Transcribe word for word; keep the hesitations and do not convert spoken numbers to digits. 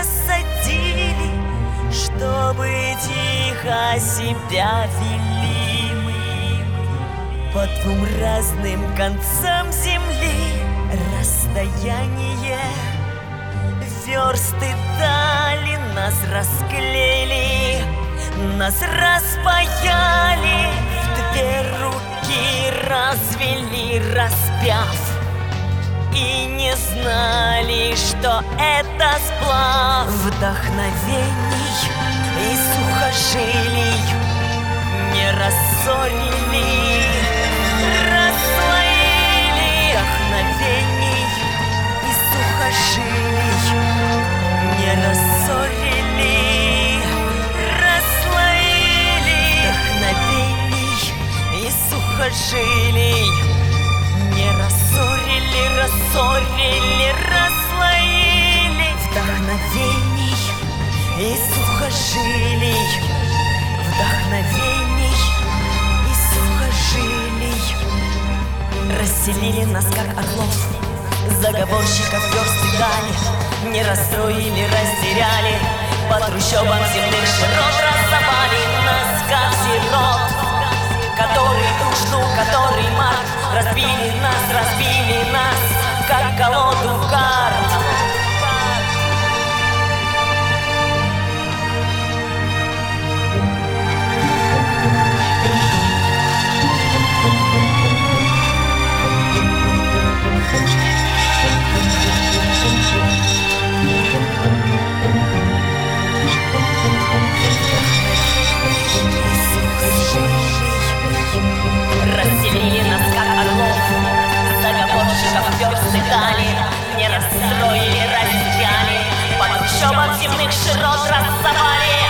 рассадили, чтобы тихо себя вели мы. По двум разным концам земли расстояние, версты дали, нас расклеили, нас распаяли, в две руки развели, распяв. И не знали, что это сплав вдохновений и сухожилий. Не рассорили, расслоили вдохновений и сухожилий. Не рассорили, расслоили вдохновений и сухожилий. Не рассорили, рассорили, расслоили вдохновений и сухожилий. Вдохновений и сухожилий. Расселили нас, как орлов, заговорщиков версты дали. Не расстроили, растеряли, по трущобам земных широт рассыпали нас, как сирот, который дружну, который март. Разбили нас, разбили нас, как колоду карт. Расселили нас, как орлов, заговорщиков версты дали. Не расстроили, растеряли, по трущобам земных широт рассыпали.